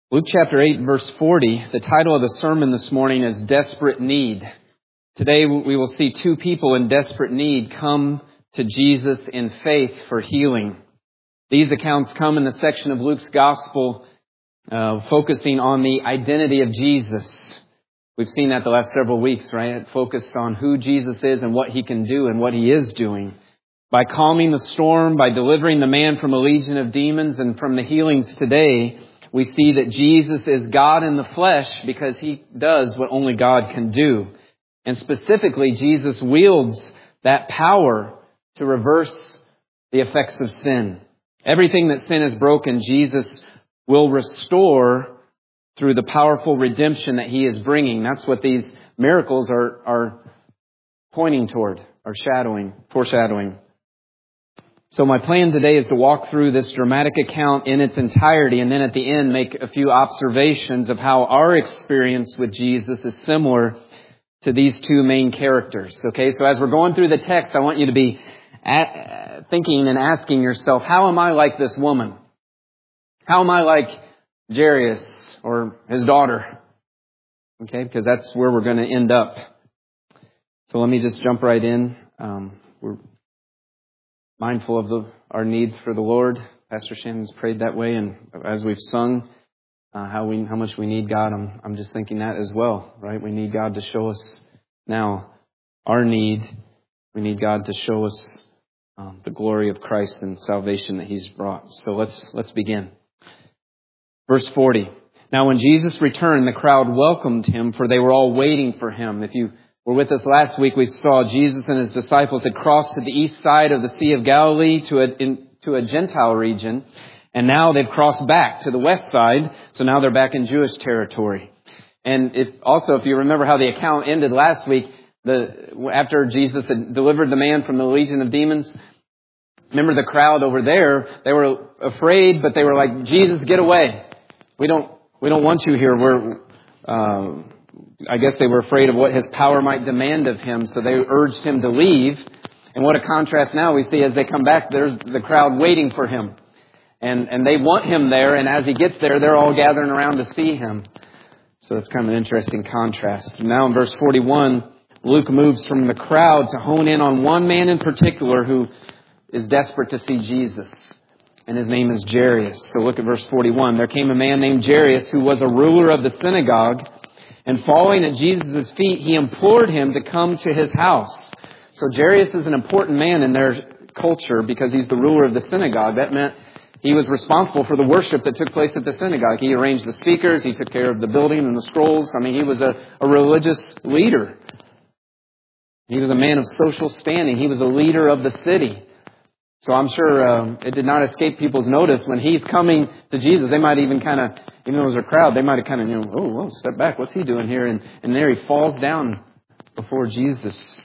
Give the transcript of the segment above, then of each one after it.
Luke chapter 8, verse 40, the title of the sermon this morning is Desperate Need. Today we will see two people in desperate need come to Jesus in faith for healing. These accounts come in the section of Luke's gospel focusing on the identity of Jesus. We've seen that the last several weeks, right? It focused on who Jesus is and what He can do and what He is doing. By calming the storm, by delivering the man from a legion of demons, and from the healings today, we see that Jesus is God in the flesh because He does what only God can do. And specifically, Jesus wields that power to reverse the effects of sin. Everything that sin has broken, Jesus will restore through the powerful redemption that He is bringing. That's what these miracles are pointing toward, are foreshadowing. So my plan today is to walk through this dramatic account in its entirety, and then at the end make a few observations of how our experience with Jesus is similar to these two main characters. Okay, so as we're going through the text, I want you to be thinking and asking yourself, how am I like this woman? How am I like Jairus or his daughter? Okay, because that's where we're going to end up. So let me just jump right in. We're mindful of our need for the Lord. Pastor Shannon's prayed that way, and as we've sung how much we need God, I'm just thinking that as well, right? We need God to show us now our need. We need God to show us the glory of Christ and salvation that He's brought. So let's begin. Verse 40. Now when Jesus returned, the crowd welcomed Him, for they were all waiting for Him. If you were with us last week, we saw Jesus and His disciples had crossed to the east side of the Sea of Galilee to a Gentile region. And now they've crossed back to the west side. So now they're back in Jewish territory. And if you remember how the account ended last week, after Jesus had delivered the man from the legion of demons, remember the crowd over there, they were afraid, but they were like, Jesus, get away. We don't want you here. I guess they were afraid of what His power might demand of Him, so they urged Him to leave. And what a contrast now we see as they come back, there's the crowd waiting for Him. And they want Him there, and as He gets there, they're all gathering around to see Him. So it's kind of an interesting contrast. Now in verse 41, Luke moves from the crowd to hone in on one man in particular who is desperate to see Jesus. And his name is Jairus. So look at verse 41. There came a man named Jairus who was a ruler of the synagogue. And falling at Jesus' feet, he implored Him to come to his house. So Jairus is an important man in their culture because he's the ruler of the synagogue. That meant he was responsible for the worship that took place at the synagogue. He arranged the speakers. He took care of the building and the scrolls. I mean, he was a religious leader. He was a man of social standing. He was a leader of the city. So I'm sure it did not escape people's notice when He's coming to Jesus. They might even kind of, even though it was a crowd, they might have kind of, step back. What's He doing here? And there He falls down before Jesus.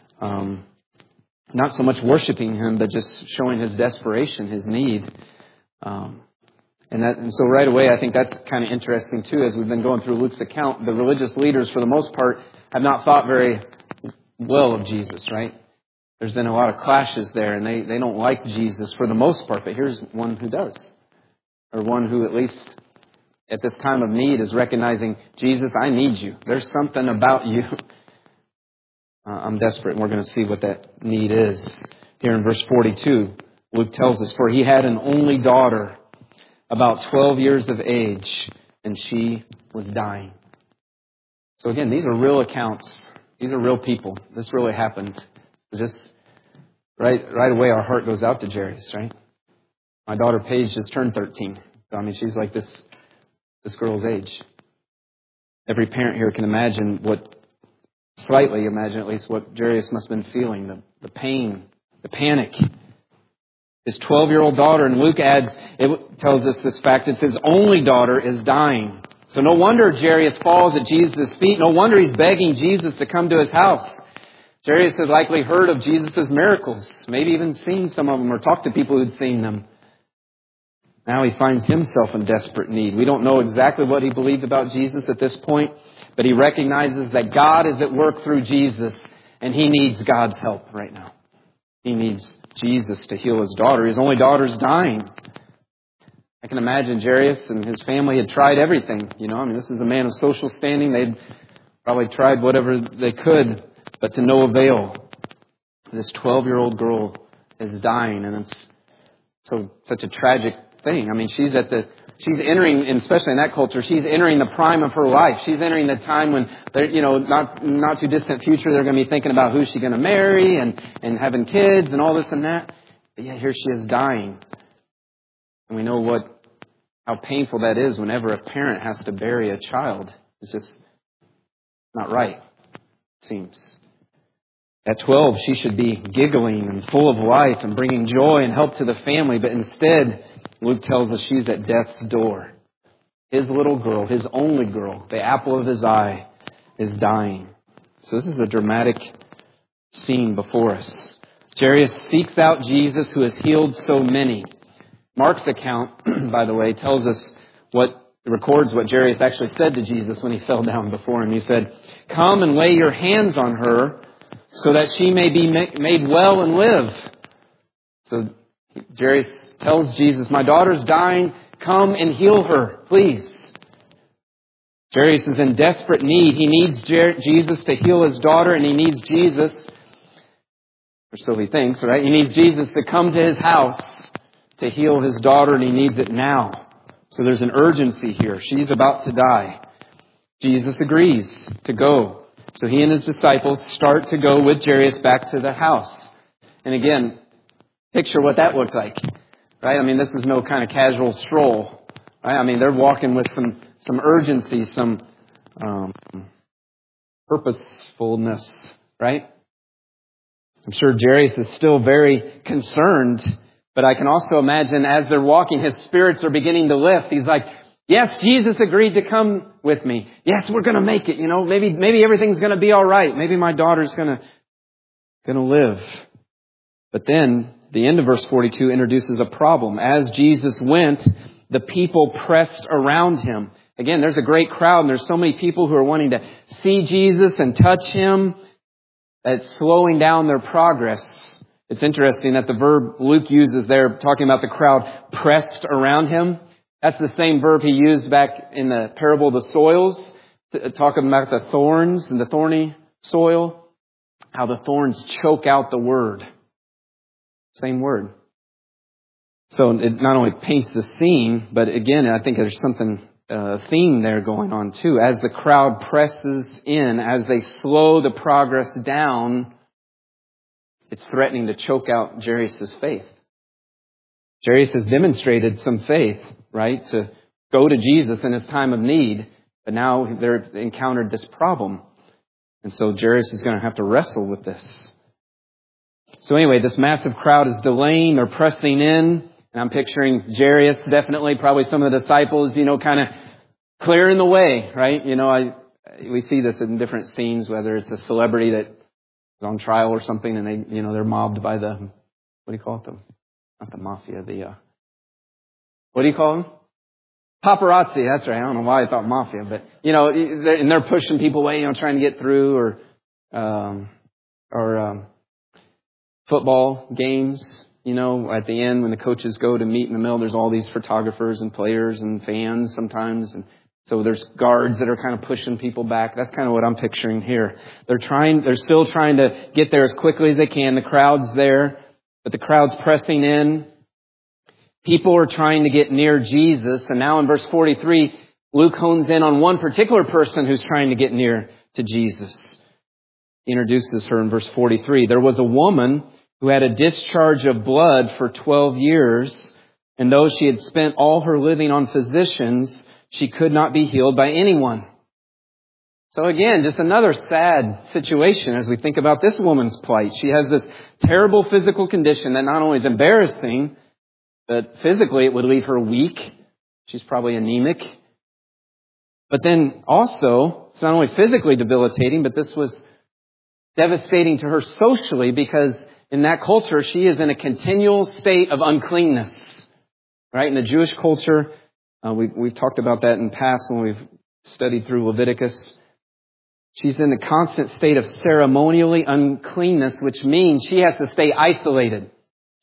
Not so much worshiping Him, but just showing His desperation, His need. And so right away, I think that's kind of interesting too. As we've been going through Luke's account, the religious leaders, for the most part, have not thought very well of Jesus, right? There's been a lot of clashes there, and they don't like Jesus for the most part, but here's one who does. Or one who, at least at this time of need, is recognizing, Jesus, I need you. There's something about you. I'm desperate, and we're going to see what that need is. Here in verse 42, Luke tells us, for he had an only daughter, about 12 years of age, and she was dying. So again, these are real accounts. These are real people. This really happened. Just right away, our heart goes out to Jairus, right? My daughter Paige just turned 13. So, I mean, she's like this girl's age. Every parent here can slightly imagine at least what Jairus must have been feeling, the pain, the panic. His 12-year-old daughter, and Luke adds, it tells us this fact, it's his only daughter is dying. So no wonder Jairus falls at Jesus' feet. No wonder he's begging Jesus to come to his house. Jairus had likely heard of Jesus' miracles, maybe even seen some of them or talked to people who'd seen them. Now he finds himself in desperate need. We don't know exactly what he believed about Jesus at this point, but he recognizes that God is at work through Jesus, and he needs God's help right now. He needs Jesus to heal his daughter. His only daughter's dying. I can imagine Jairus and his family had tried everything. This is a man of social standing. They'd probably tried whatever they could, but to no avail. This 12-year-old girl is dying, and it's such a tragic thing. She's entering, especially in that culture, she's entering the prime of her life. She's entering the time when, not too distant future, they're going to be thinking about who's she going to marry and having kids and all this and that. But yeah, here she is dying. And we know how painful that is whenever a parent has to bury a child. It's just not right, it seems. At 12, she should be giggling and full of life and bringing joy and help to the family. But instead, Luke tells us she's at death's door. His little girl, his only girl, the apple of his eye, is dying. So this is a dramatic scene before us. Jairus seeks out Jesus, who has healed so many. Mark's account, by the way, records what Jairus actually said to Jesus when he fell down before him. He said, "Come and lay your hands on her, so that she may be made well and live." So Jairus tells Jesus, "My daughter's dying. Come and heal her, please." Jairus is in desperate need. He needs Jesus to heal his daughter, and he needs Jesus, or so he thinks, right? He needs Jesus to come to his house to heal his daughter, and he needs it now. So there's an urgency here. She's about to die. Jesus agrees to go. So he and his disciples start to go with Jairus back to the house. And again, picture what that looked like, right? This is no kind of casual stroll, right? They're walking with some urgency, some purposefulness, right? I'm sure Jairus is still very concerned, but I can also imagine as they're walking, his spirits are beginning to lift. He's like, "Yes, Jesus agreed to come with me. Yes, we're going to make it. Maybe everything's going to be all right. Maybe my daughter's going to live." But then the end of verse 42 introduces a problem. As Jesus went, the people pressed around him. Again, there's a great crowd, and there's so many people who are wanting to see Jesus and touch him that's slowing down their progress. It's interesting that the verb Luke uses there, talking about the crowd pressed around him, that's the same verb he used back in the parable of the soils, talking about the thorns and the thorny soil, how the thorns choke out the word. Same word. So it not only paints the scene, but again, I think there's a theme there going on too. As the crowd presses in, as they slow the progress down, it's threatening to choke out Jairus' faith. Jairus has demonstrated some faith, right, to go to Jesus in his time of need, but now they've encountered this problem. And so Jairus is going to have to wrestle with this. So anyway, this massive crowd is delaying, they're pressing in, and I'm picturing Jairus, definitely, probably some of the disciples, kind of clearing the way, right? We see this in different scenes, whether it's a celebrity that is on trial or something, and they're mobbed by what do you call it? Not the mafia, what do you call them? Paparazzi, that's right. I don't know why I thought mafia, but, and they're pushing people away, trying to get through, or football games, at the end when the coaches go to meet in the middle, there's all these photographers and players and fans sometimes, and so there's guards that are kind of pushing people back. That's kind of what I'm picturing here. They're still trying to get there as quickly as they can. The crowd's there, but the crowd's pressing in. People are trying to get near Jesus. And now in verse 43, Luke hones in on one particular person who's trying to get near to Jesus. He introduces her in verse 43. There was a woman who had a discharge of blood for 12 years, and though she had spent all her living on physicians, she could not be healed by anyone. So again, just another sad situation as we think about this woman's plight. She has this terrible physical condition that not only is embarrassing, but physically it would leave her weak. She's probably anemic. But then also, it's not only physically debilitating, but this was devastating to her socially, because in that culture, she is in a continual state of uncleanness. Right? In the Jewish culture, we've talked about that in the past when we've studied through Leviticus. She's in a constant state of ceremonially uncleanness, which means she has to stay isolated.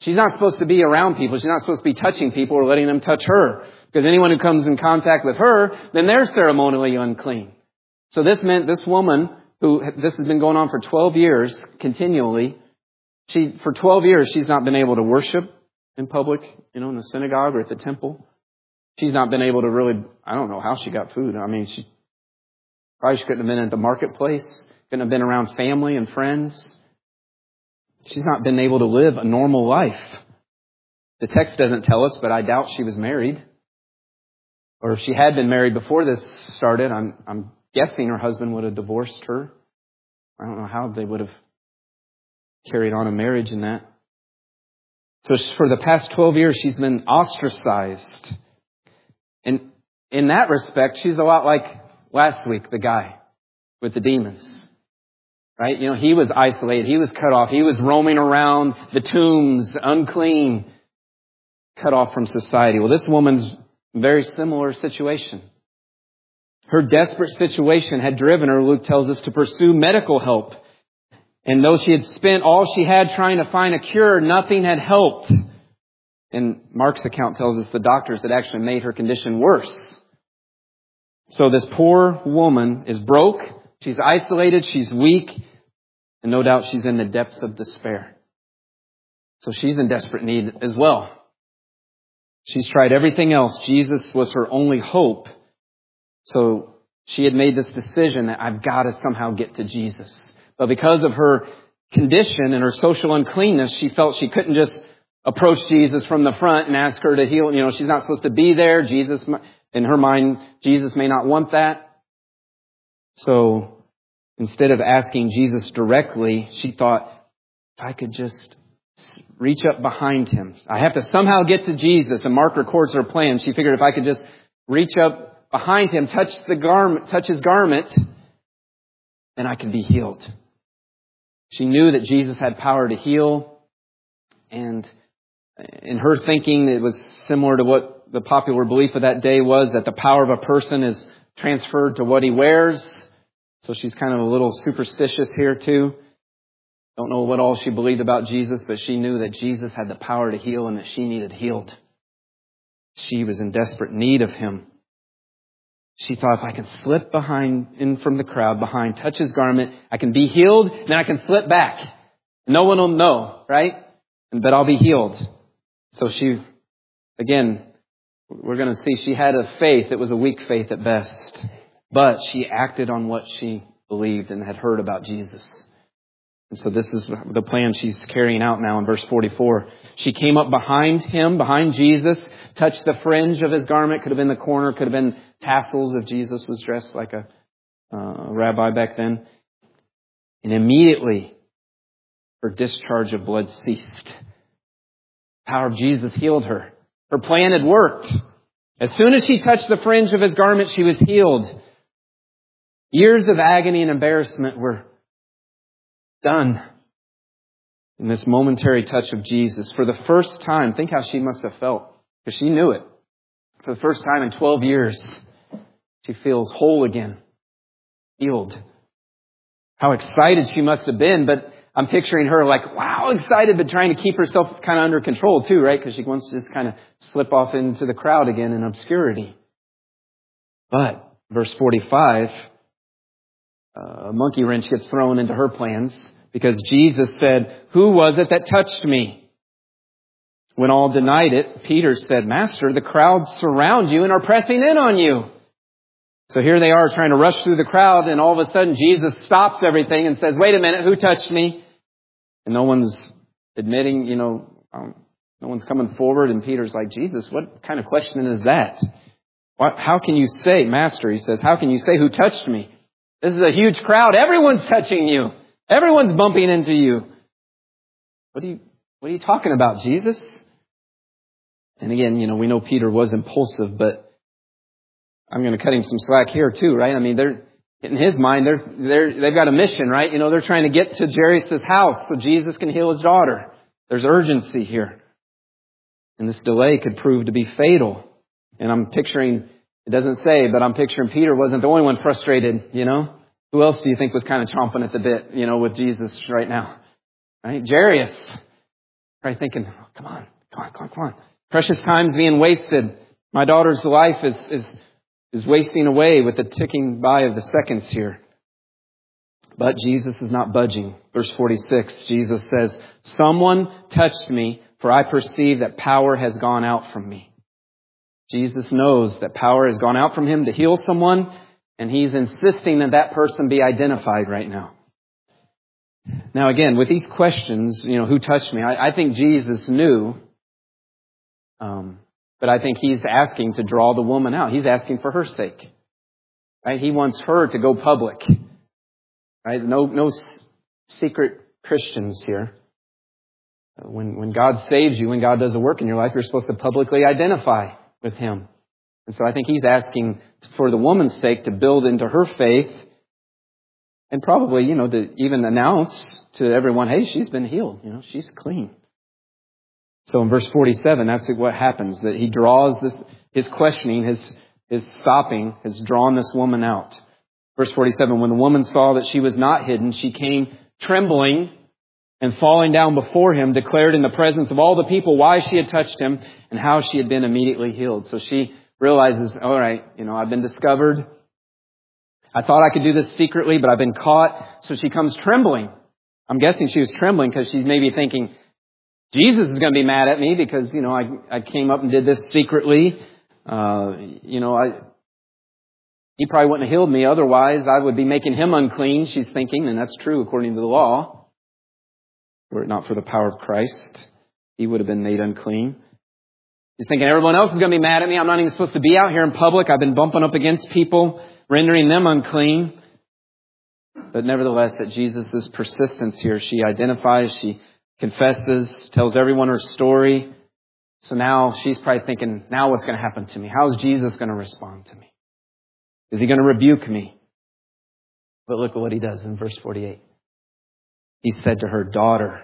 She's not supposed to be around people. She's not supposed to be touching people or letting them touch her. Because anyone who comes in contact with her, then they're ceremonially unclean. So this meant this woman, this has been going on for 12 years, continually. For 12 years, she's not been able to worship in public, in the synagogue or at the temple. She's not been able to really, I don't know how she got food. I mean, she couldn't have been at the marketplace, couldn't have been around family and friends. She's not been able to live a normal life. The text doesn't tell us, but I doubt she was married. Or if she had been married before this started, I'm guessing her husband would have divorced her. I don't know how they would have carried on a marriage in that. So for the past 12 years, she's been ostracized. And in that respect, she's a lot like last week, the guy with the demons. Right? He was isolated. He was cut off. He was roaming around the tombs, unclean, cut off from society. Well, this woman's very similar situation. Her desperate situation had driven her, Luke tells us, to pursue medical help. And though she had spent all she had trying to find a cure, nothing had helped. And Mark's account tells us the doctors had actually made her condition worse. So this poor woman is broke, she's isolated, she's weak, and no doubt she's in the depths of despair. So she's in desperate need as well. She's tried everything else. Jesus was her only hope. So she had made this decision that I've got to somehow get to Jesus. But because of her condition and her social uncleanness, she felt she couldn't just approach Jesus from the front and ask her to heal. She's not supposed to be there. Jesus, in her mind, Jesus may not want that. So instead of asking Jesus directly, she thought, if I could just reach up behind him. I have to somehow get to Jesus. And Mark records her plan. She figured if I could just reach up behind him, touch his garment, then I could be healed. She knew that Jesus had power to heal. And in her thinking, it was similar to what the popular belief of that day was, that the power of a person is transferred to what he wears. So she's kind of a little superstitious here too. Don't know what all she believed about Jesus, but she knew that Jesus had the power to heal and that she needed healed. She was in desperate need of him. She thought, if I can slip in from the crowd behind, touch his garment, I can be healed, then I can slip back. No one will know, right? But I'll be healed. So she, again, we're going to see she had a faith. It was a weak faith at best. But she acted on what she believed and had heard about Jesus. And so this is the plan she's carrying out now in verse 44. She came up behind him, behind Jesus, touched the fringe of his garment. Could have been the corner, could have been tassels if Jesus was dressed like a rabbi back then. And immediately her discharge of blood ceased. The power of Jesus healed her. Her plan had worked. As soon as she touched the fringe of his garment, she was healed. Years of agony and embarrassment were done in this momentary touch of Jesus. For the first time, think how she must have felt, because she knew it. For the first time in 12 years, she feels whole again, healed. How excited she must have been, but I'm picturing her like, wow, excited, but trying to keep herself kind of under control too, right? Because she wants to just kind of slip off into the crowd again in obscurity. But, verse 45, a monkey wrench gets thrown into her plans because Jesus said, "Who was it that touched me?" When all denied it, Peter said, "Master, the crowds surround you and are pressing in on you." So here they are trying to rush through the crowd, and all of a sudden Jesus stops everything and says, "Wait a minute, who touched me?" And no one's admitting, no one's coming forward. And Peter's like, "Jesus, what kind of question is that? How can you say, Master," he says, "how can you say who touched me? This is a huge crowd. Everyone's touching you. Everyone's bumping into you. What are you talking about, Jesus?" And again, we know Peter was impulsive, but I'm going to cut him some slack here too, right? I mean, in his mind, they've got a mission, right? They're trying to get to Jairus' house so Jesus can heal his daughter. There's urgency here. And this delay could prove to be fatal. And I'm picturing, it doesn't say, but I'm picturing Peter wasn't the only one frustrated, Who else do you think was kind of chomping at the bit, with Jesus right now? Right? Jairus. Right? Thinking, oh, come on. Precious time's being wasted. My daughter's life is wasting away with the ticking by of the seconds here. But Jesus is not budging. Verse 46, Jesus says, "Someone touched me, for I perceive that power has gone out from me." Jesus knows that power has gone out from him to heal someone, and he's insisting that that person be identified right now. Now again, with these questions, who touched me? I think Jesus knew, but I think he's asking to draw the woman out. He's asking for her sake. Right? He wants her to go public. Right? No secret Christians here. When God saves you, when God does a work in your life, you're supposed to publicly identify with him. And so I think he's asking for the woman's sake to build into her faith and probably, to even announce to everyone, hey, she's been healed. She's clean. So in verse 47, that's what happens, that he draws his questioning, his stopping, has drawn this woman out. Verse 47, when the woman saw that she was not hidden, she came trembling and falling down before him, declared in the presence of all the people why she had touched him and how she had been immediately healed. So she realizes, all right, I've been discovered. I thought I could do this secretly, but I've been caught. So she comes trembling. I'm guessing she was trembling because she's maybe thinking, Jesus is going to be mad at me because, I came up and did this secretly. He probably wouldn't have healed me. Otherwise, I would be making him unclean, she's thinking. And that's true according to the law. Were it not for the power of Christ, he would have been made unclean. He's thinking everyone else is going to be mad at me. I'm not even supposed to be out here in public. I've been bumping up against people, rendering them unclean. But nevertheless, at Jesus' persistence here, she identifies, she confesses, tells everyone her story. So now she's probably thinking, now what's going to happen to me? How is Jesus going to respond to me? Is he going to rebuke me? But look at what he does in verse 48. He said to her, daughter,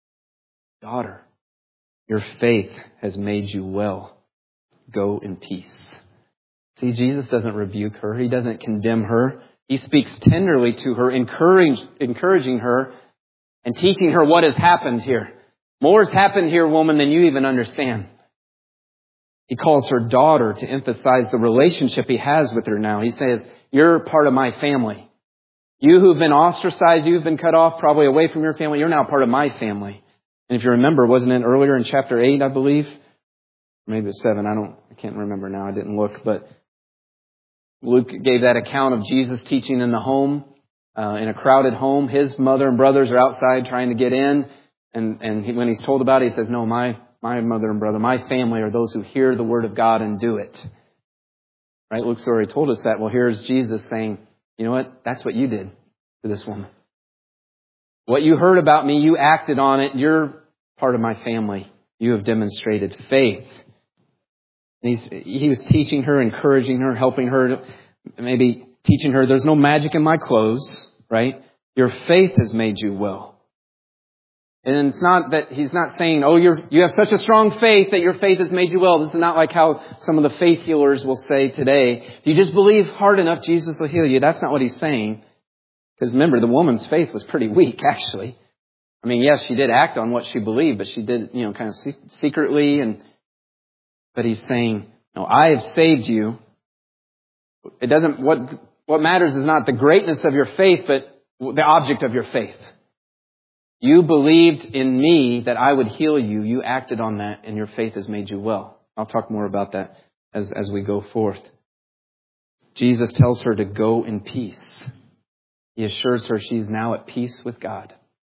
your faith has made you well. Go in peace. See, Jesus doesn't rebuke her. He doesn't condemn her. He speaks tenderly to her, encouraging her and teaching her what has happened here. More has happened here, woman, than you even understand. He calls her daughter to emphasize the relationship he has with her now. He says, you're part of my family. You who've been ostracized, you've been cut off, probably away from your family, you're now part of my family. And if you remember, wasn't it earlier in chapter 8, I believe? Maybe it's 7, I can't remember now, I didn't look. But Luke gave that account of Jesus teaching in the home, in a crowded home. His mother and brothers are outside trying to get in. And when he's told about it, he says, no, my mother and brother, my family are those who hear the word of God and do it. Right? Luke's already told us that. Well, here's Jesus saying, you know what? That's what you did to this woman. What you heard about me, you acted on it. You're part of my family. You have demonstrated faith. And he was teaching her, encouraging her, helping her, maybe teaching her, there's no magic in my clothes, right? Your faith has made you well. And it's not that he's not saying, oh, you have such a strong faith that your faith has made you well. This is not like how some of the faith healers will say today. If you just believe hard enough, Jesus will heal you. That's not what he's saying. Because remember, the woman's faith was pretty weak, actually. I mean, yes, she did act on what she believed, but she did, kind of secretly. But he's saying, no, I have saved you. It doesn't, what matters is not the greatness of your faith, but the object of your faith. You believed in me that I would heal you. You acted on that, and your faith has made you well. I'll talk more about that as we go forth. Jesus tells her to go in peace. He assures her she's now at peace with God.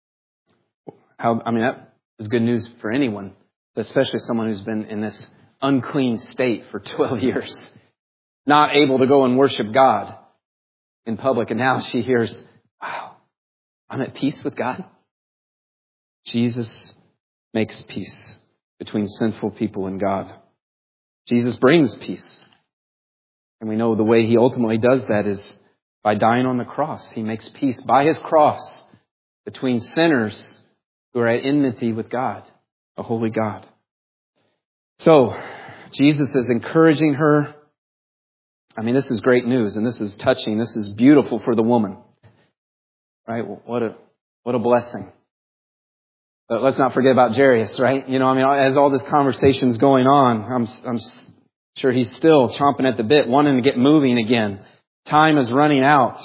That is good news for anyone, but especially someone who's been in this unclean state for 12 years, not able to go and worship God in public. And now she hears, wow, I'm at peace with God. Jesus makes peace between sinful people and God. Jesus brings peace. And we know the way he ultimately does that is by dying on the cross. He makes peace by his cross between sinners who are at enmity with God, a holy God. So, Jesus is encouraging her. This is great news, and this is touching. This is beautiful for the woman. Right? What a blessing. But let's not forget about Jairus, right? As all this conversation's going on, I'm sure he's still chomping at the bit, wanting to get moving again. Time is running out.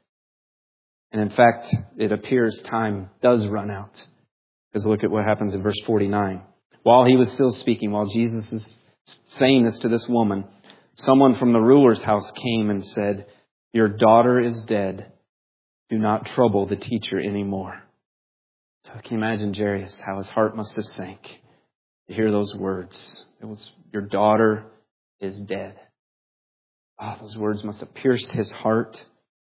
And in fact, it appears time does run out. Because look at what happens in verse 49. While he was still speaking, while Jesus is saying this to this woman, someone from the ruler's house came and said, "Your daughter is dead. Do not trouble the teacher anymore." So can you imagine Jairus, how his heart must have sank to hear those words? It was, "Your daughter is dead." Oh, those words must have pierced his heart.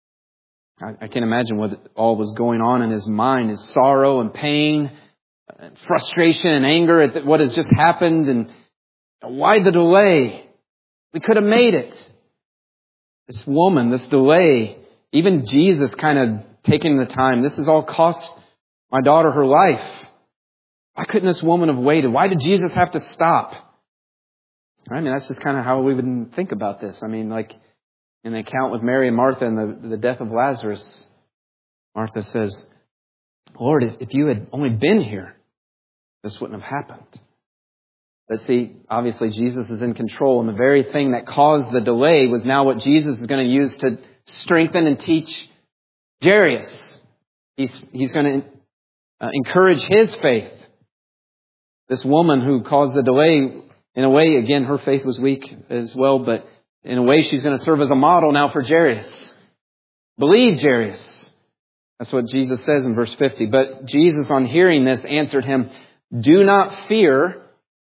I can't imagine what all was going on in his mind, his sorrow and pain, and frustration and anger at what has just happened. And why the delay? We could have made it. This woman, this delay, even Jesus kind of taking the time. This has all cost my daughter her life. Why couldn't this woman have waited? Why did Jesus have to stop? That's just kind of how we would think about this. Like in the account with Mary and Martha and the death of Lazarus, Martha says, "Lord, if you had only been here, this wouldn't have happened." But see, obviously Jesus is in control, and the very thing that caused the delay was now what Jesus is going to use to strengthen and teach Jairus. He's going to encourage his faith. This woman who caused the delay, in a way, again, her faith was weak as well, but in a way she's going to serve as a model now for Jairus. Believe, Jairus. That's what Jesus says in verse 50. But Jesus, on hearing this, answered him, "Do not fear,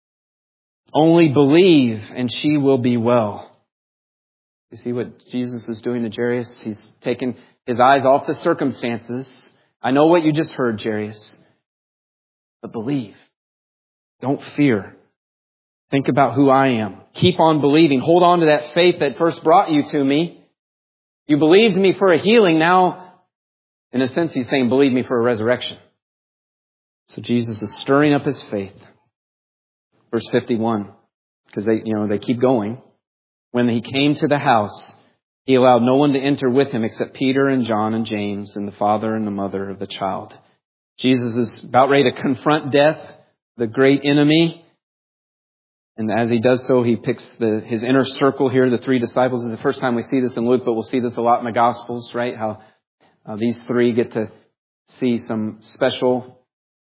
only believe, and she will be well." You see what Jesus is doing to Jairus? He's taken his eyes off the circumstances. I know what you just heard, Jairus. But believe. Don't fear. Think about who I am. Keep on believing. Hold on to that faith that first brought you to me. You believed me for a healing. Now, in a sense, he's saying, believe me for a resurrection. So Jesus is stirring up his faith. Verse 51, because they keep going. When he came to the house, he allowed no one to enter with him except Peter and John and James and the father and the mother of the child. Jesus is about ready to confront death, the great enemy. And as he does so, he picks his inner circle here, the three disciples. This is the first time we see this in Luke, but we'll see this a lot in the Gospels, right? How these three get to see some special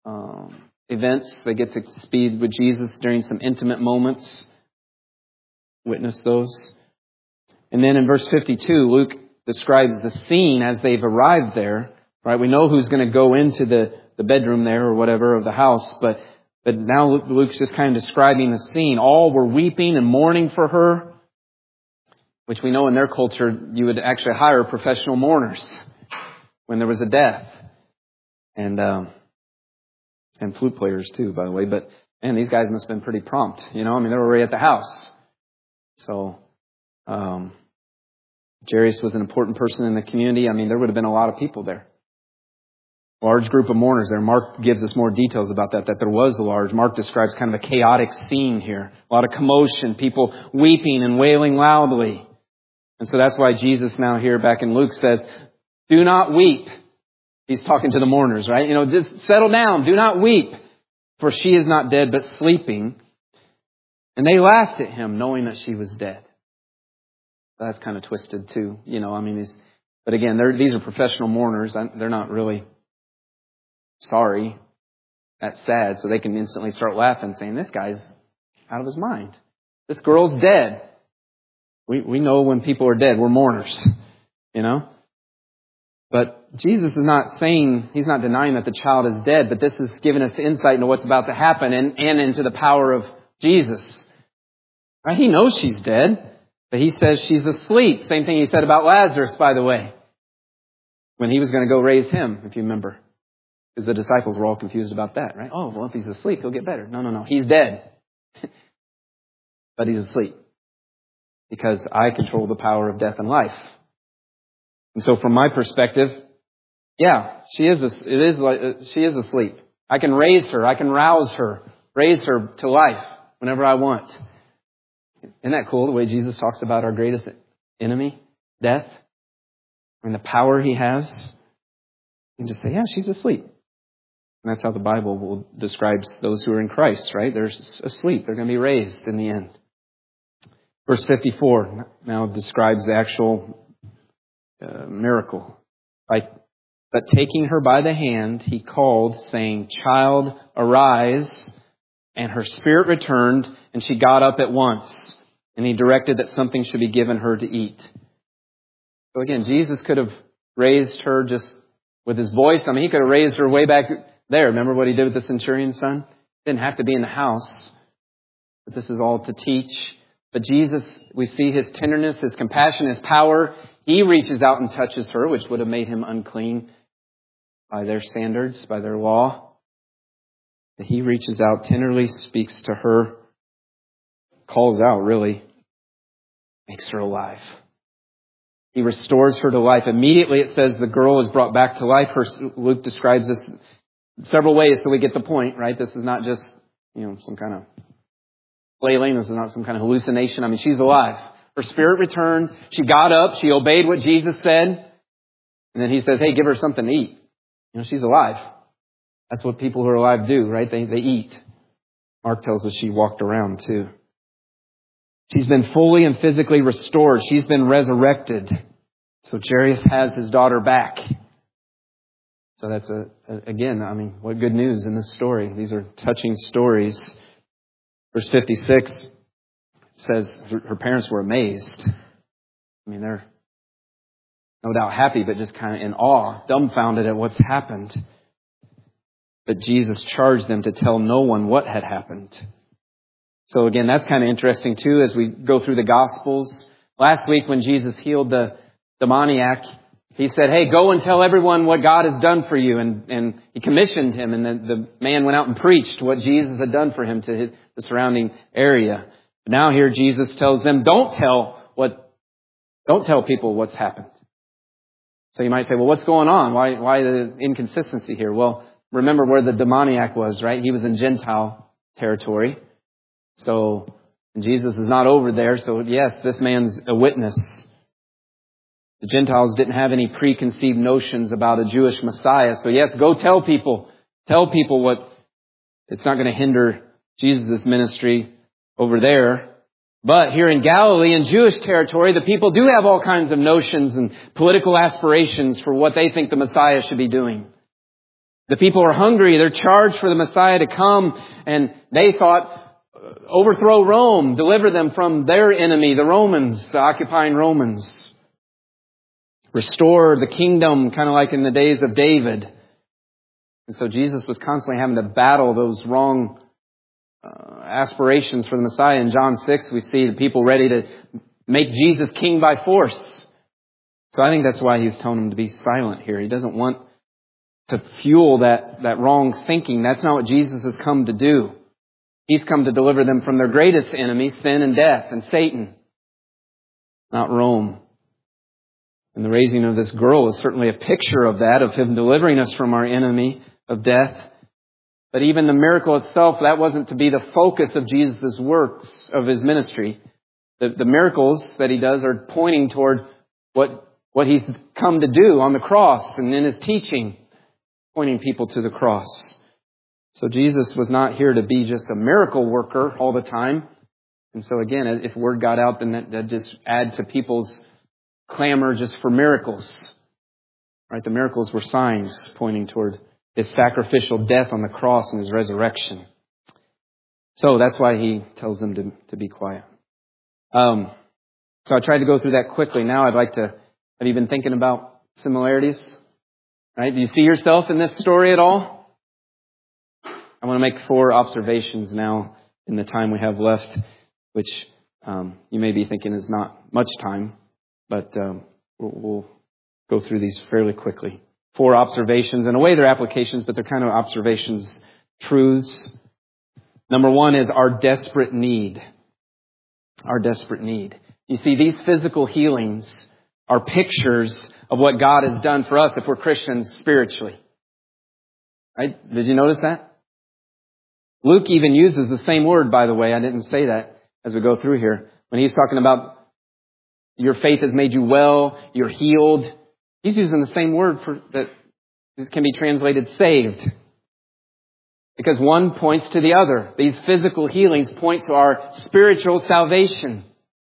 events. They get to speak with Jesus during some intimate moments. Witness those. And then in verse 52, Luke describes the scene as they've arrived there. Right? We know who's going to go into the bedroom there or whatever of the house, but now Luke's just kind of describing the scene. All were weeping and mourning for her, which we know in their culture you would actually hire professional mourners when there was a death. And flute players too, by the way. But man, these guys must have been pretty prompt. They were already at the house. So Jairus was an important person in the community. There would have been a lot of people there. Large group of mourners there. Mark gives us more details about that there was a large. Mark describes kind of a chaotic scene here. A lot of commotion, people weeping and wailing loudly. And so that's why Jesus now here back in Luke says, "Do not weep." He's talking to the mourners, right? Just settle down. Do not weep. For she is not dead, but sleeping. And they laughed at him, knowing that she was dead. That's kind of twisted too. But again, these are professional mourners. They're not really sorry. That's sad. So they can instantly start laughing, saying, "This guy's out of his mind. This girl's dead." We know when people are dead, we're mourners, But Jesus is not saying, he's not denying that the child is dead, but this is giving us insight into what's about to happen and into the power of Jesus. Right? He knows she's dead, but he says she's asleep. Same thing he said about Lazarus, by the way, when he was going to go raise him, if you remember. Because the disciples were all confused about that, right? Oh, well, if he's asleep, he'll get better. No. He's dead. But he's asleep. Because I control the power of death and life. And so from my perspective, yeah, she is asleep. I can raise her. I can rouse her. Raise her to life whenever I want. Isn't that cool, the way Jesus talks about our greatest enemy, death, and the power he has? You can just say, yeah, she's asleep. And that's how the Bible describes those who are in Christ, right? They're asleep. They're going to be raised in the end. Verse 54 now describes the actual miracle. But taking her by the hand, he called, saying, "Child, arise." And her spirit returned, and she got up at once. And he directed that something should be given her to eat. So again, Jesus could have raised her just with his voice. I mean, he could have raised her way back there. Remember what he did with the centurion's son? Didn't have to be in the house. But this is all to teach. But Jesus, we see his tenderness, his compassion, his power. He reaches out and touches her, which would have made him unclean by their standards, by their law. But he reaches out, tenderly speaks to her, calls out, really, makes her alive. He restores her to life. Immediately it says the girl is brought back to life. Luke describes this several ways so we get the point, right? This is not just, some kind of flailing. This is not some kind of hallucination. I mean, she's alive. Her spirit returned. She got up. She obeyed what Jesus said. And then he says, hey, give her something to eat. She's alive. That's what people who are alive do, right? They eat. Mark tells us she walked around too. She's been fully and physically restored. She's been resurrected. So Jairus has his daughter back. So that's what good news in this story. These are touching stories. Verse 56 says her parents were amazed. I mean, they're no doubt happy, but just kind of in awe, dumbfounded at what's happened. But Jesus charged them to tell no one what had happened. So again, that's kind of interesting too as we go through the Gospels. Last week when Jesus healed the demoniac, he said, hey, go and tell everyone what God has done for you. And he commissioned him, and the man went out and preached what Jesus had done for him to the surrounding area. But now here Jesus tells them, don't tell people what's happened. So you might say, well, what's going on? Why the inconsistency here? Well, remember where the demoniac was, right? He was in Gentile territory. So Jesus is not over there. So yes, this man's a witness. The Gentiles didn't have any preconceived notions about a Jewish Messiah. So yes, go tell people. Tell people what. It's not going to hinder Jesus' ministry over there. But here in Galilee, in Jewish territory, the people do have all kinds of notions and political aspirations for what they think the Messiah should be doing. The people are hungry. They're charged for the Messiah to come. And they thought, overthrow Rome, deliver them from their enemy, the Romans, the occupying Romans. Restore the kingdom, kind of like in the days of David. And so Jesus was constantly having to battle those wrong aspirations for the Messiah. In John 6, we see the people ready to make Jesus king by force. So I think that's why he's telling them to be silent here. He doesn't want to fuel that wrong thinking. That's not what Jesus has come to do. He's come to deliver them from their greatest enemy, sin and death and Satan, not Rome. And the raising of this girl is certainly a picture of that, of him delivering us from our enemy of death. But even the miracle itself, that wasn't to be the focus of Jesus' works, of his ministry. The miracles that he does are pointing toward what he's come to do on the cross and in his teaching, pointing people to the cross. So Jesus was not here to be just a miracle worker all the time. And so again, if word got out, then that just adds to people's clamor just for miracles. Right? The miracles were signs pointing toward his sacrificial death on the cross and his resurrection. So that's why he tells them to be quiet. So I tried to go through that quickly. Now I'd like to, have you been thinking about similarities? Right? Do you see yourself in this story at all? I want to make 4 observations now in the time we have left, which you may be thinking is not much time, but we'll go through these fairly quickly. 4 observations. In a way, they're applications, but they're kind of observations, truths. Number 1 is our desperate need. Our desperate need. You see, these physical healings are pictures of what God has done for us if we're Christians spiritually. Right? Did you notice that? Luke even uses the same word, by the way. I didn't say that as we go through here. When he's talking about your faith has made you well, you're healed. He's using the same word that can be translated saved. Because one points to the other. These physical healings point to our spiritual salvation.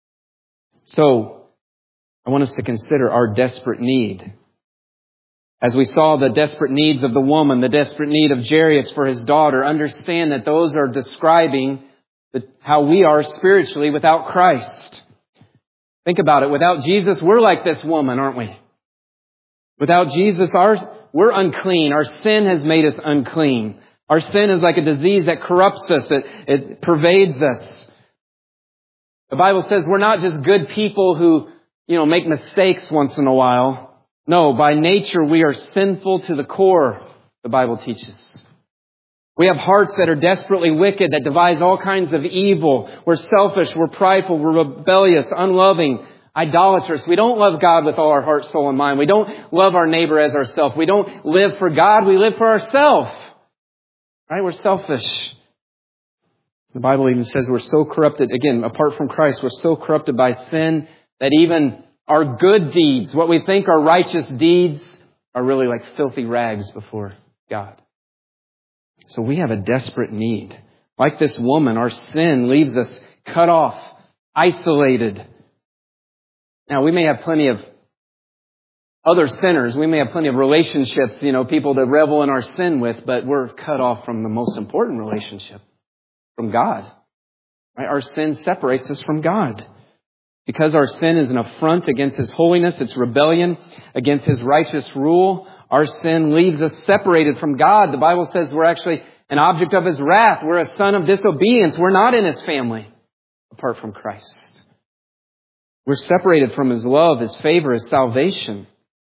So, I want us to consider our desperate need. As we saw the desperate needs of the woman, the desperate need of Jairus for his daughter, understand that those are describing how we are spiritually without Christ. Think about it. Without Jesus, we're like this woman, aren't we? Without Jesus, we're unclean. Our sin has made us unclean. Our sin is like a disease that corrupts us. It pervades us. The Bible says we're not just good people who, make mistakes once in a while. No, by nature we are sinful to the core, the Bible teaches. We have hearts that are desperately wicked, that devise all kinds of evil. We're selfish, we're prideful, we're rebellious, unloving, idolatrous. We don't love God with all our heart, soul, and mind. We don't love our neighbor as ourselves. We don't live for God, we live for ourselves. Right? We're selfish. The Bible even says we're so corrupted, again, apart from Christ, we're so corrupted by sin that even our good deeds, what we think are righteous deeds, are really like filthy rags before God. So we have a desperate need. Like this woman, our sin leaves us cut off, isolated. Now, we may have plenty of other sinners. We may have plenty of relationships, people to revel in our sin with, but we're cut off from the most important relationship, from God. Right? Our sin separates us from God. Because our sin is an affront against His holiness, it's rebellion against His righteous rule, our sin leaves us separated from God. The Bible says we're actually an object of His wrath. We're a son of disobedience. We're not in His family apart from Christ. We're separated from His love, His favor, His salvation.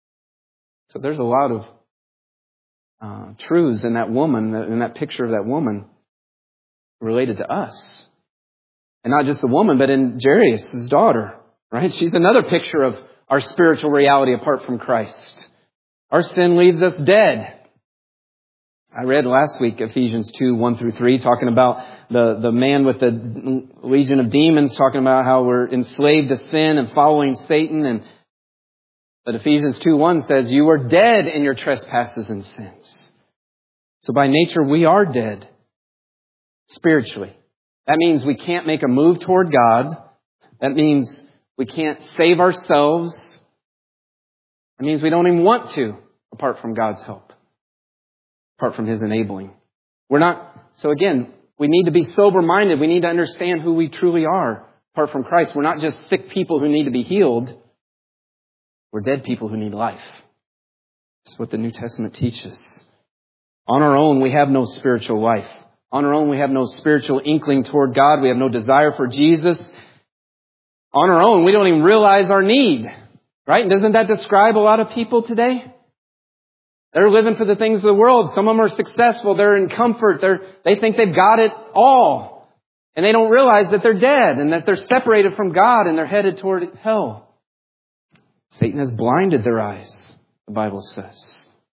So there's a lot of truths in that woman, in that picture of that woman, related to us. And not just the woman, but in Jairus' daughter, right? She's another picture of our spiritual reality apart from Christ. Our sin leaves us dead. I read last week Ephesians 2, 1 through 3, talking about the man with the legion of demons, talking about how we're enslaved to sin and following Satan. But Ephesians 2, 1 says, you are dead in your trespasses and sins. So by nature, we are dead spiritually. That means we can't make a move toward God. That means we can't save ourselves. It means we don't even want to, apart from God's help, apart from His enabling. So again, we need to be sober-minded. We need to understand who we truly are, apart from Christ. We're not just sick people who need to be healed. We're dead people who need life. That's what the New Testament teaches. On our own, we have no spiritual life. On our own, we have no spiritual inkling toward God. We have no desire for Jesus. On our own, we don't even realize our need. Right? And doesn't that describe a lot of people today? They're living for the things of the world. Some of them are successful. They're in comfort. They think they've got it all. And they don't realize that they're dead and that they're separated from God and they're headed toward hell. Satan has blinded their eyes, the Bible says.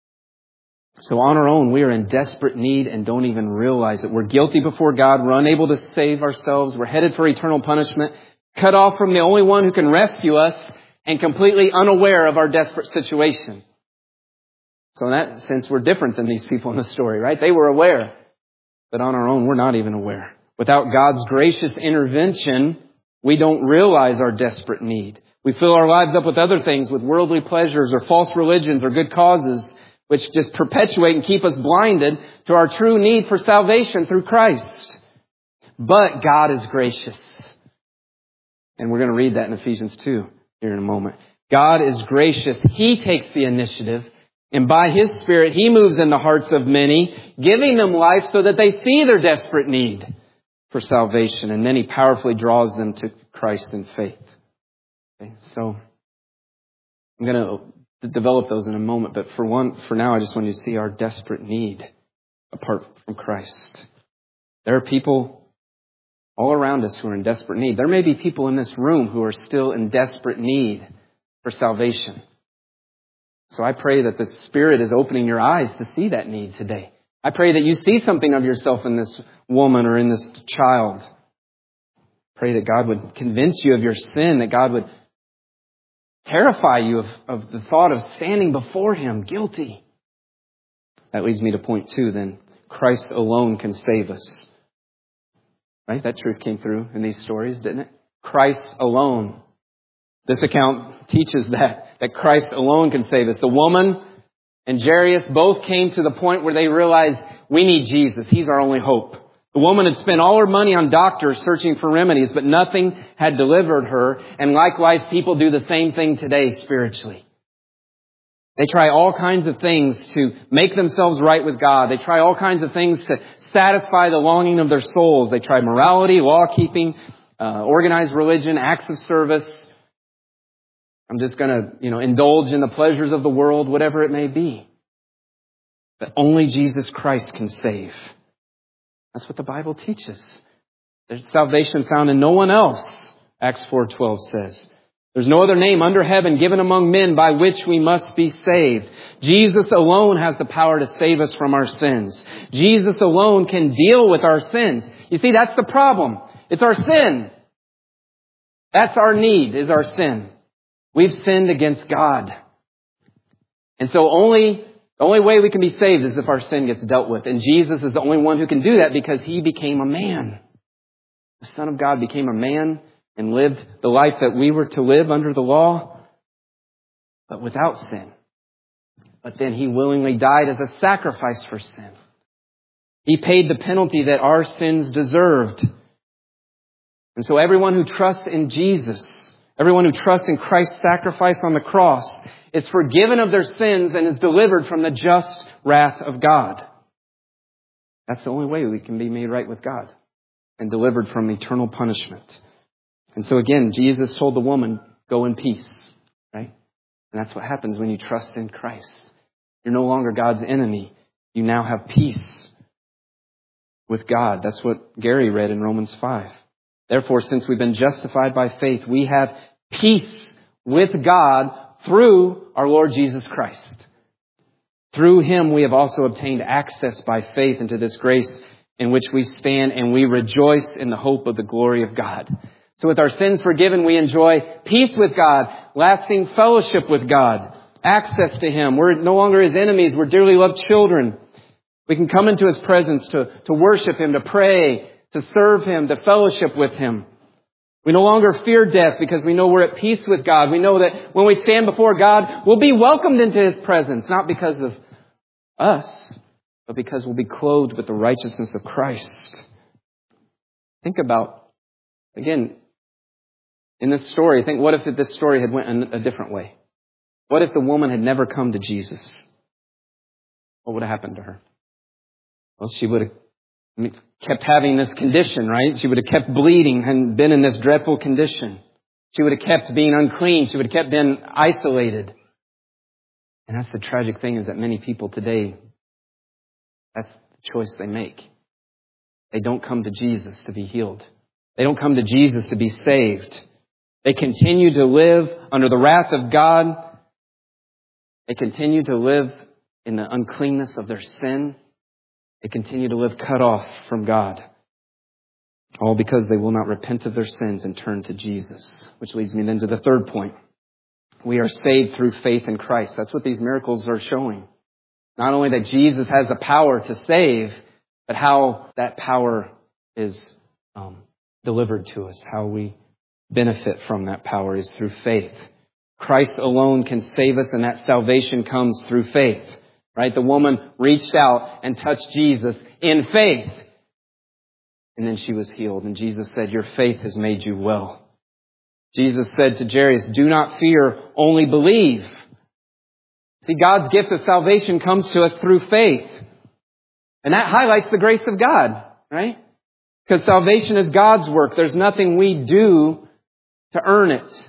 So on our own, we are in desperate need and don't even realize it. We're guilty before God. We're unable to save ourselves. We're headed for eternal punishment, cut off from the only one who can rescue us, and completely unaware of our desperate situation. So in that sense, we're different than these people in the story, right? They were aware. But on our own, we're not even aware. Without God's gracious intervention, we don't realize our desperate need. We fill our lives up with other things, with worldly pleasures or false religions or good causes, which just perpetuate and keep us blinded to our true need for salvation through Christ. But God is gracious. And we're going to read that in Ephesians 2 here in a moment. God is gracious. He takes the initiative. And by His Spirit, He moves in the hearts of many, giving them life so that they see their desperate need for salvation. And then He powerfully draws them to Christ in faith. Okay, so I'm going to develop those in a moment. But for now, I just want you to see our desperate need apart from Christ. There are people all around us who are in desperate need. There may be people in this room who are still in desperate need for salvation. So I pray that the Spirit is opening your eyes to see that need today. I pray that you see something of yourself in this woman or in this child. Pray that God would convince you of your sin, that God would terrify you of the thought of standing before Him guilty. That leads me to point 2 then. Christ alone can save us. Right? That truth came through in these stories, didn't it? Christ alone. This account teaches that Christ alone can save us. The woman and Jairus both came to the point where they realized we need Jesus. He's our only hope. The woman had spent all her money on doctors searching for remedies, but nothing had delivered her. And likewise, people do the same thing today spiritually. They try all kinds of things to make themselves right with God. They try all kinds of things to satisfy the longing of their souls. They try morality, law-keeping, organized religion, acts of service. I'm just going to, indulge in the pleasures of the world, whatever it may be. But only Jesus Christ can save. That's what the Bible teaches. There's salvation found in no one else, Acts 4:12 says. There's no other name under heaven given among men by which we must be saved. Jesus alone has the power to save us from our sins. Jesus alone can deal with our sins. You see, that's the problem. It's our sin. That's our need, is our sin. We've sinned against God. And so the only way we can be saved is if our sin gets dealt with. And Jesus is the only one who can do that because He became a man. The Son of God became a man and lived the life that we were to live under the law, but without sin. But then He willingly died as a sacrifice for sin. He paid the penalty that our sins deserved. And so everyone who trusts in Jesus, everyone who trusts in Christ's sacrifice on the cross, is forgiven of their sins and is delivered from the just wrath of God. That's the only way we can be made right with God and delivered from eternal punishment. And so again, Jesus told the woman, go in peace, right? And that's what happens when you trust in Christ. You're no longer God's enemy. You now have peace with God. That's what Gary read in Romans 5. Therefore, since we've been justified by faith, we have peace with God through our Lord Jesus Christ. Through Him, we have also obtained access by faith into this grace in which we stand, and we rejoice in the hope of the glory of God. So with our sins forgiven, we enjoy peace with God, lasting fellowship with God, access to Him. We're no longer His enemies. We're dearly loved children. We can come into His presence to worship Him, to pray, to serve Him, to fellowship with Him. We no longer fear death because we know we're at peace with God. We know that when we stand before God, we'll be welcomed into His presence, not because of us, but because we'll be clothed with the righteousness of Christ. Think about, again, in this story, what if this story had went a different way? What if the woman had never come to Jesus? What would have happened to her? Well, she would have kept having this condition, right? She would have kept bleeding and been in this dreadful condition. She would have kept being unclean. She would have kept being isolated. And that's the tragic thing, is that many people today, that's the choice they make. They don't come to Jesus to be healed. They don't come to Jesus to be saved. They continue to live under the wrath of God. They continue to live in the uncleanness of their sin. They continue to live cut off from God. All because they will not repent of their sins and turn to Jesus. Which leads me then to the third point. We are saved through faith in Christ. That's what these miracles are showing. Not only that Jesus has the power to save, but how that power is delivered to us. How we benefit from that power is through faith. Christ alone can save us, and that salvation comes through faith. Right? The woman reached out and touched Jesus in faith. And then she was healed. And Jesus said, your faith has made you well. Jesus said to Jairus, do not fear, only believe. See, God's gift of salvation comes to us through faith. And that highlights the grace of God, right? Because salvation is God's work. There's nothing we do to earn it.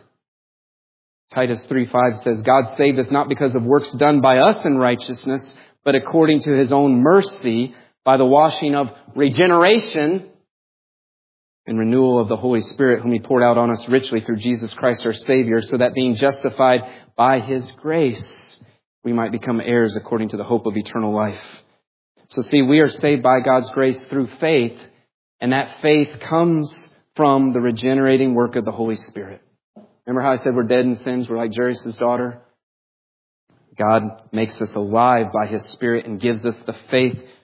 Titus 3:5 says, God saved us not because of works done by us in righteousness, but according to His own mercy, by the washing of regeneration and renewal of the Holy Spirit, whom He poured out on us richly through Jesus Christ our Savior, so that being justified by His grace, we might become heirs according to the hope of eternal life. So see, we are saved by God's grace through faith, and that faith comes from the regenerating work of the Holy Spirit. Remember how I said we're dead in sins? We're like Jairus' daughter. God makes us alive by His Spirit and gives us the faith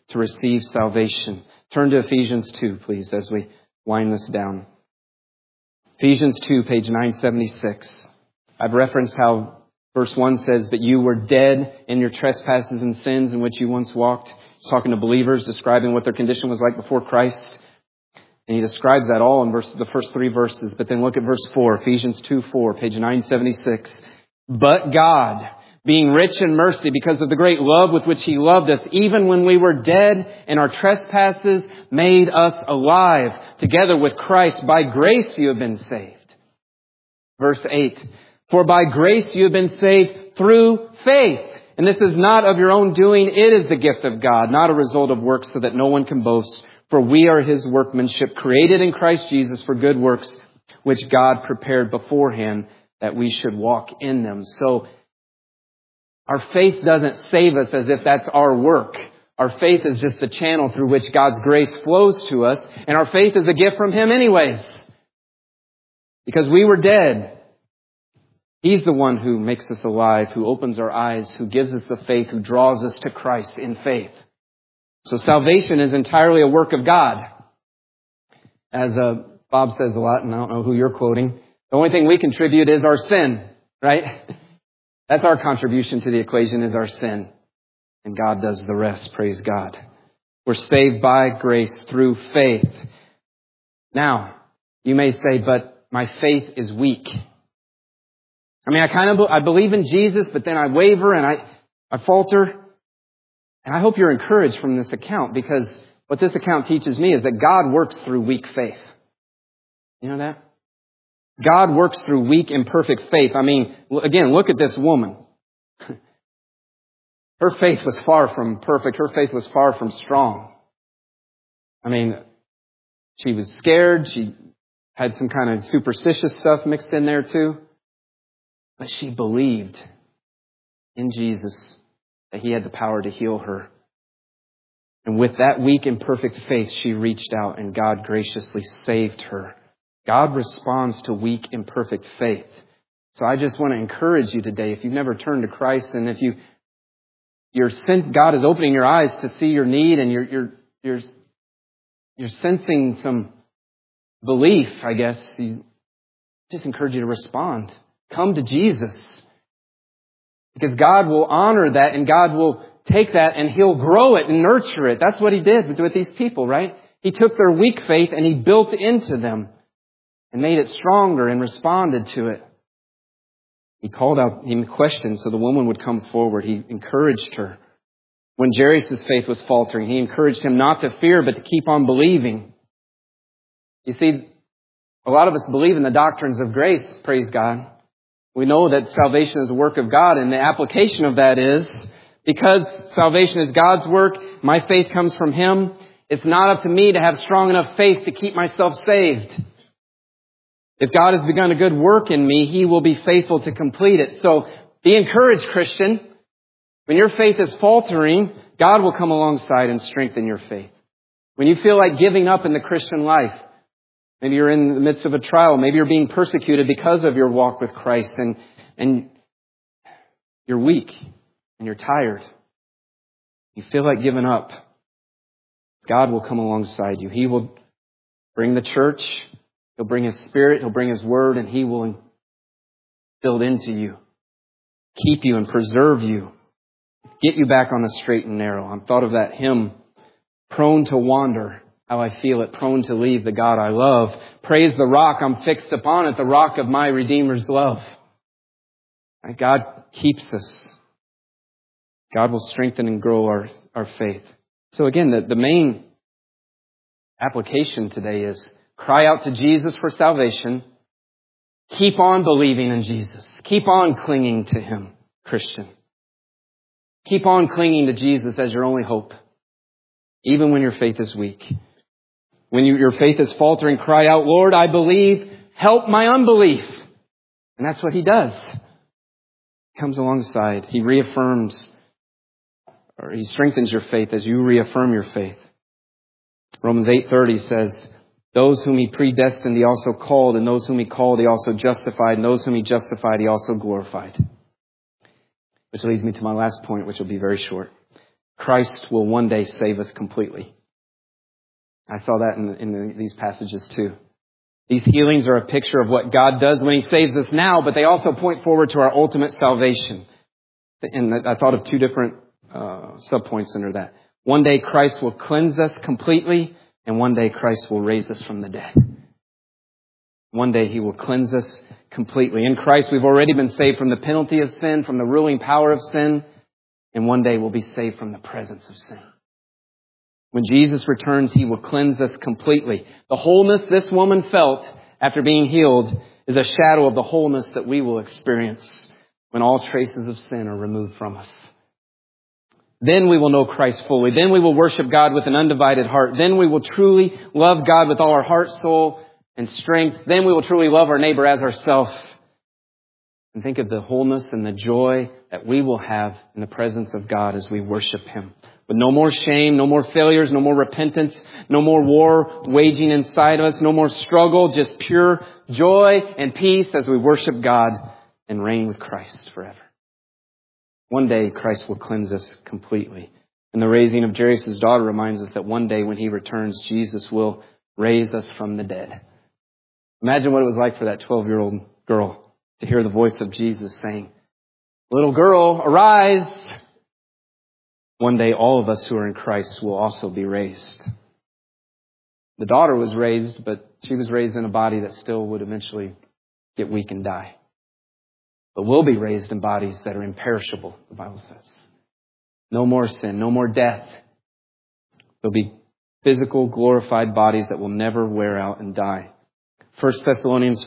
to receive salvation. Turn to Ephesians 2, please, as we wind this down. Ephesians 2, page 976. I've referenced how verse 1 says that you were dead in your trespasses and sins in which you once walked. He's talking to believers, describing what their condition was like before Christ. And he describes that all in the first 3 verses. But then look at verse 4, Ephesians 2:4, page 976. But God, being rich in mercy because of the great love with which He loved us, even when we were dead in our trespasses, made us alive together with Christ. By grace you have been saved. Verse 8, for by grace you have been saved through faith. And this is not of your own doing. It is the gift of God, not a result of works, so that no one can boast. For we are His workmanship, created in Christ Jesus for good works, which God prepared beforehand that we should walk in them. So our faith doesn't save us as if that's our work. Our faith is just the channel through which God's grace flows to us. And our faith is a gift from Him anyways. Because we were dead. He's the one who makes us alive, who opens our eyes, who gives us the faith, who draws us to Christ in faith. So salvation is entirely a work of God. As Bob says a lot, and I don't know who you're quoting, the only thing we contribute is our sin, right? That's our contribution to the equation, is our sin. And God does the rest, praise God. We're saved by grace through faith. Now, you may say, but my faith is weak. I mean, I believe in Jesus, but then I waver and I falter. And I hope you're encouraged from this account, because what this account teaches me is that God works through weak faith. You know that? God works through weak, imperfect faith. I mean, again, look at this woman. Her faith was far from perfect. Her faith was far from strong. I mean, she was scared. She had some kind of superstitious stuff mixed in there too. But she believed in Jesus, that He had the power to heal her. And with that weak, imperfect faith, she reached out and God graciously saved her. God responds to weak, imperfect faith. So I just want to encourage you today, if you've never turned to Christ, and if God is opening your eyes to see your need, and you're sensing some belief, I guess, just encourage you to respond. Come to Jesus. Because God will honor that, and God will take that and He'll grow it and nurture it. That's what He did with these people, right? He took their weak faith and He built into them and made it stronger and responded to it. He called out, He questioned so the woman would come forward. He encouraged her. When Jairus' faith was faltering, He encouraged him not to fear, but to keep on believing. You see, a lot of us believe in the doctrines of grace, praise God. We know that salvation is a work of God, and the application of that is, because salvation is God's work, my faith comes from Him. It's not up to me to have strong enough faith to keep myself saved. If God has begun a good work in me, He will be faithful to complete it. So be encouraged, Christian. When your faith is faltering, God will come alongside and strengthen your faith. When you feel like giving up in the Christian life, maybe you're in the midst of a trial. Maybe you're being persecuted because of your walk with Christ, and you're weak and you're tired. You feel like giving up. God will come alongside you. He will bring the church. He'll bring His Spirit. He'll bring His Word, and He will build into you, keep you and preserve you, get you back on the straight and narrow. I'm thought of that hymn, prone to wander. How I feel it, prone to leave the God I love. Praise the rock, I'm fixed upon it, the rock of my Redeemer's love. And God keeps us. God will strengthen and grow our faith. So again, the main application today is cry out to Jesus for salvation. Keep on believing in Jesus. Keep on clinging to Him, Christian. Keep on clinging to Jesus as your only hope, even when your faith is weak. When your faith is faltering, cry out, Lord, I believe, help my unbelief. And that's what He does. He comes alongside. He reaffirms, or He strengthens your faith as you reaffirm your faith. Romans 8:30 says, those whom He predestined, He also called, and those whom He called, He also justified, and those whom He justified, He also glorified. Which leads me to my last point, which will be very short. Christ will one day save us completely. I saw that in these passages too. These healings are a picture of what God does when He saves us now, but they also point forward to our ultimate salvation. And I thought of two different subpoints under that. One day Christ will cleanse us completely, and one day Christ will raise us from the dead. One day He will cleanse us completely. In Christ we've already been saved from the penalty of sin, from the ruling power of sin, and one day we'll be saved from the presence of sin. When Jesus returns, He will cleanse us completely. The wholeness this woman felt after being healed is a shadow of the wholeness that we will experience when all traces of sin are removed from us. Then we will know Christ fully. Then we will worship God with an undivided heart. Then we will truly love God with all our heart, soul, and strength. Then we will truly love our neighbor as ourselves. And think of the wholeness and the joy that we will have in the presence of God as we worship Him. But no more shame, no more failures, no more repentance, no more war waging inside of us, no more struggle, just pure joy and peace as we worship God and reign with Christ forever. One day Christ will cleanse us completely. And the raising of Jairus' daughter reminds us that one day when He returns, Jesus will raise us from the dead. Imagine what it was like for that 12-year-old girl to hear the voice of Jesus saying, "Little girl, arise." One day all of us who are in Christ will also be raised. The daughter was raised, but she was raised in a body that still would eventually get weak and die. But we'll be raised in bodies that are imperishable, the Bible says. No more sin, no more death. There'll be physical, glorified bodies that will never wear out and die. 1 Thessalonians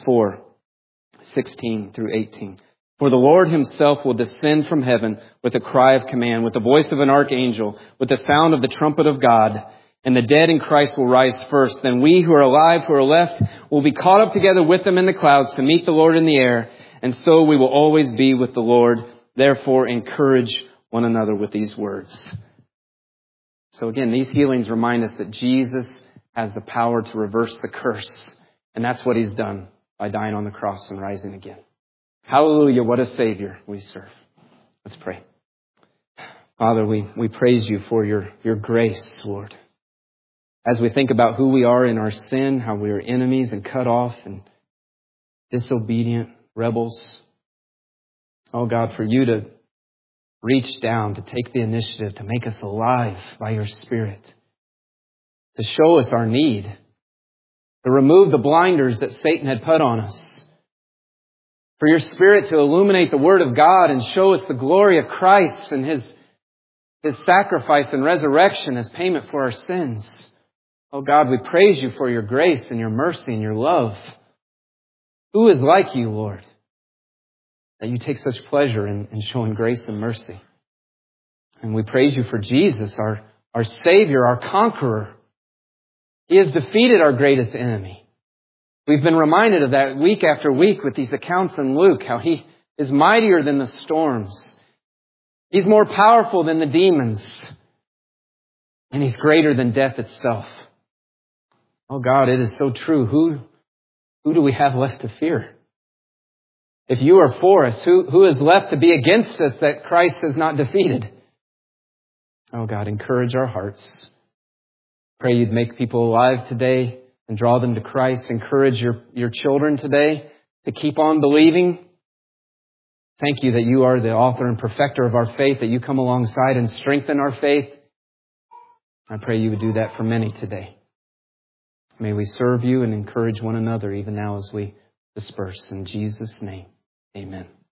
4:16 through 18. For the Lord Himself will descend from heaven with a cry of command, with the voice of an archangel, with the sound of the trumpet of God, and the dead in Christ will rise first. Then we who are alive, who are left, will be caught up together with them in the clouds to meet the Lord in the air, and so we will always be with the Lord. Therefore, encourage one another with these words. So again, these healings remind us that Jesus has the power to reverse the curse. And that's what He's done by dying on the cross and rising again. Hallelujah, what a Savior we serve. Let's pray. Father, we praise You for your grace, Lord. As we think about who we are in our sin, how we are enemies and cut off and disobedient rebels. Oh God, for You to reach down, to take the initiative, to make us alive by Your Spirit, to show us our need, to remove the blinders that Satan had put on us, for Your Spirit to illuminate the Word of God and show us the glory of Christ and His sacrifice and resurrection as payment for our sins. Oh God, we praise You for Your grace and Your mercy and Your love. Who is like You, Lord, that You take such pleasure in showing grace and mercy? And we praise You for Jesus, our Savior, our conqueror. He has defeated our greatest enemy. We've been reminded of that week after week with these accounts in Luke, how He is mightier than the storms. He's more powerful than the demons. And He's greater than death itself. Oh God, it is so true. Who do we have left to fear? If You are for us, who is left to be against us that Christ has not defeated? Oh God, encourage our hearts. Pray You'd make people alive today and draw them to Christ. Encourage your children today to keep on believing. Thank You that You are the author and perfecter of our faith, that You come alongside and strengthen our faith. I pray You would do that for many today. May we serve You and encourage one another even now as we disperse. In Jesus' name, amen.